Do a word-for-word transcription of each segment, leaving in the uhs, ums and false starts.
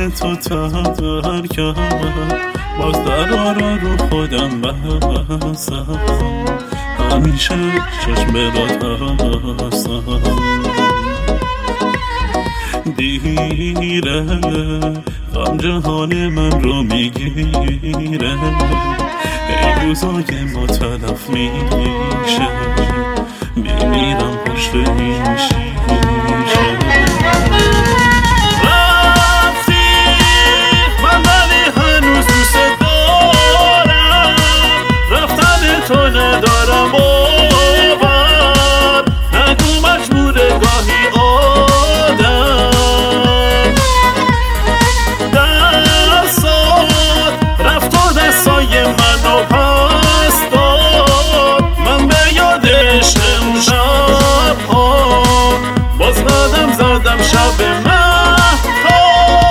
روی تو ترکم، باز درارا رو خودم بستم، همیشه چشم برات هستم. دیره غم جهان من رو میگیره، ای روزای ما تلف میشه، میمیرم پشت این شیشه. رفتی من ولی هنوز دوست دارم، رفتن تو ندارم باور، نگو مجبوره گاهی آدم، دستات رفت و دستای منو پس داد، من به یادش امشب ها باز قدم زدم شب مهتاب.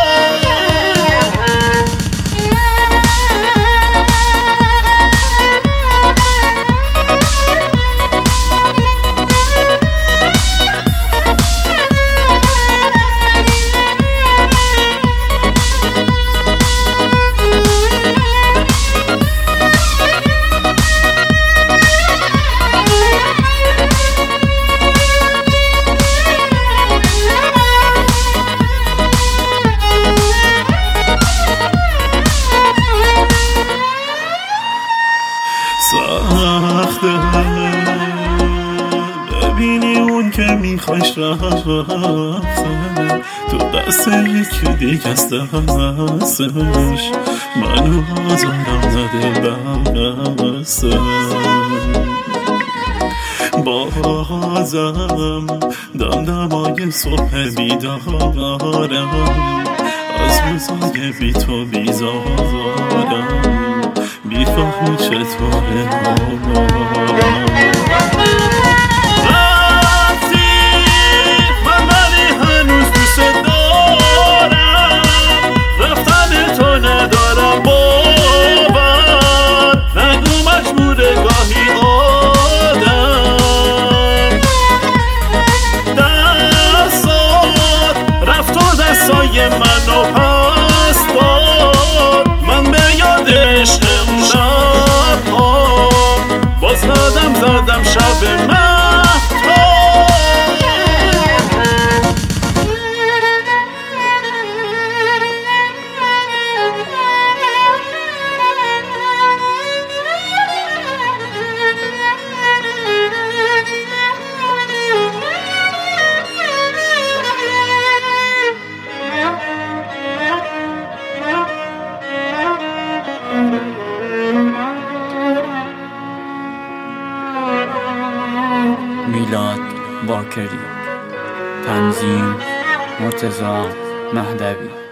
سخته ببینی اون که میخوایش رفته تو دست یکی دیگه است، دستش منو آزارم نده بستش. بازم دمدمای صبح بیدارم، از روزای بی تو بیزارم، بیفهمی چطوره حالم. رفتی من ولی هنوز دوست دارم، رفتن تو ندارم باور، نگو مجبوره گاهی آدم، دستات رفت و دستای منو پس داد، من به یادش امشب ها باز قدم زدم شب مهتاب. میلاد باکری، تنظیم مرتضی مهدوی.